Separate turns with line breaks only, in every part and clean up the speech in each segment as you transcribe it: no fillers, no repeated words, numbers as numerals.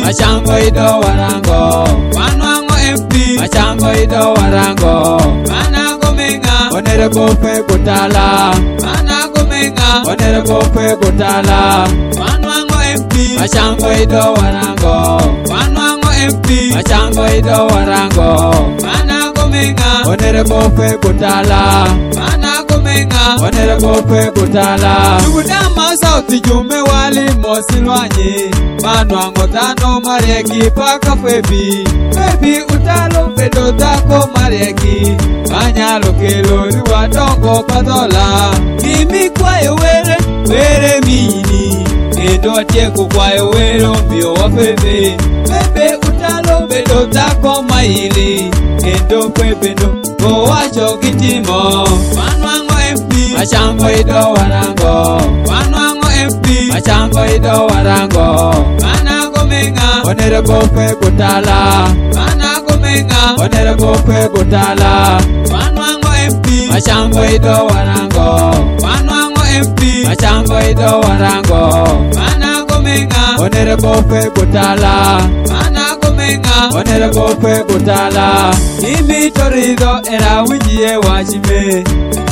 Machango ido warango Wanwango MP Machango ido warango Mana gomenga Onere bofe kutala Mana gomenga Onere bofe kutala Wanwango MP Machango ido warango Wanwango MP Machango ido warango Mana gomenga Onere bofe kutala Mana gomenga Onere bofe kutala Tugudama sauti jume wali mosilwanyi Manwango tano marieki paka febi Febi utalo pedo tako marieki Manyalo kelo riwa dongo kadola Kimi kwa were, were mini Edo atieku kwa were mbio wa febe Febe utalo pedo tako maili Edo febe no Kowacho kitimo Manwango MP Machango ido warango Wanwango MP Machango ido warango Mana gomenga Onere bofe kutala Mana gomenga Onere bofe kutala Wanwango MP Machango ido warango Wanwango MP Machango ido warango Mana gomenga Onere bofe kutala Mana gomenga Onere bofe kutala Imi torido era wijie wachime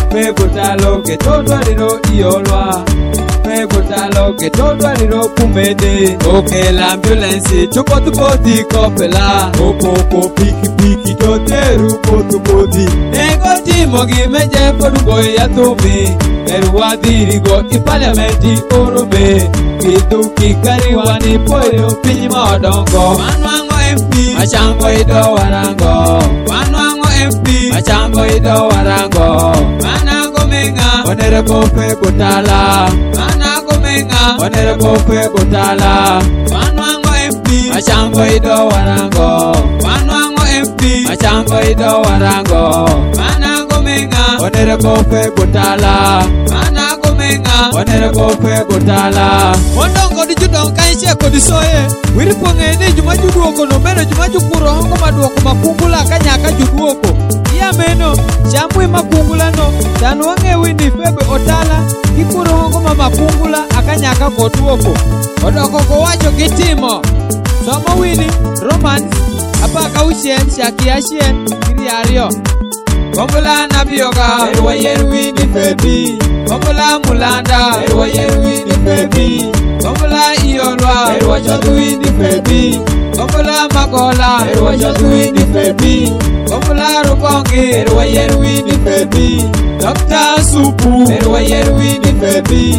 Pekutalo ke todo aliro iolwa Pekutalo ke todo aliro kumede Oke la ambulance chuko tupoti kopela Opoko piki piki toteru potupoti Ego timo gimeje podugo ya tumi Erwa dirigo ipaliamenti orome Kitu kikariwa ni poyo pinjima odongo Wanwango MP Machango ido warango Wanwango MP Machango ido warango Mana gomenga Onere bofe kutala Mana gomenga Onere bofe kutala Wanwango MP Machango ido warango Wanwango MP Machango ido warango Mana gomenga Onere bofe kutala Mana gomenga Onere bofe kutala Mondongo di judong kaishe kodisoye Wiriponge ni jumajuduoko no meno jumajukuro hongo maduoko makungula kanyaka juduoko Iya meno Shamwe makungula no Tanu wange wini febe otala Kikuro hongo makungula akanyaka kotuoko Odoko kowacho kitimo Soma wini Romance Apaka ushen shakiashien Kiriario Kombula nabioga Erwa yerwini febi Kombula mulanda Erwa yerwini febi Kombula iolwa Erwa chaduini febi Kombula makola Erwa chaduini febi Kombula rupongi Erwa yerwini febi Dr. Supu Erwa yerwini febi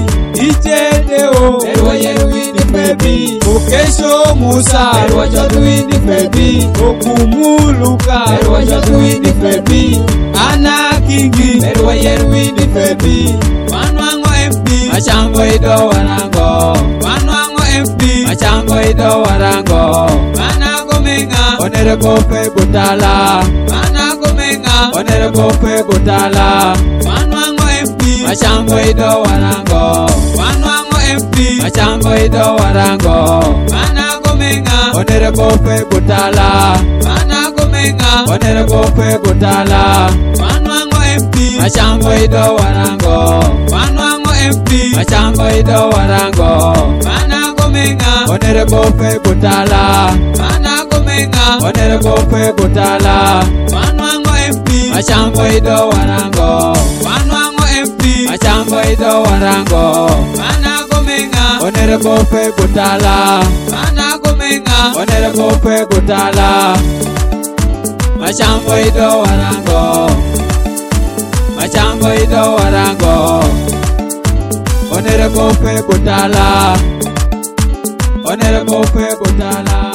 Ichedeo Erwa yerwini febi Okesho Musa Erwa chaduini febi Okumuluka Erwa chaduini febi Ana Kingi Erwa yerwini febi Wanwango MP Machango ido warango Wanwango MP Machango ido warango Mana gomenga Onere bofe kutala Mana gomenga Onere bofe kutala Wanwango MP Machango ido warango Wanwango MP Machango ido warango Mana gomenga Onere bofe kutala Mana gomenga Onere bofe kutala Wanwango MP Machango ido warango Wanwango MP Machango ido warango Mana gomenga Onere bofe kutala Mana gomenga Onere bofe kutala Wanwango MP Machango ido warango Wanwango MP Machango ido warango Mana gomenga Onere bofe kutala Mana gomenga Onere bofe kutala Machango ido warango Machango ido warango Onere bofe kutala Onere bofe kutala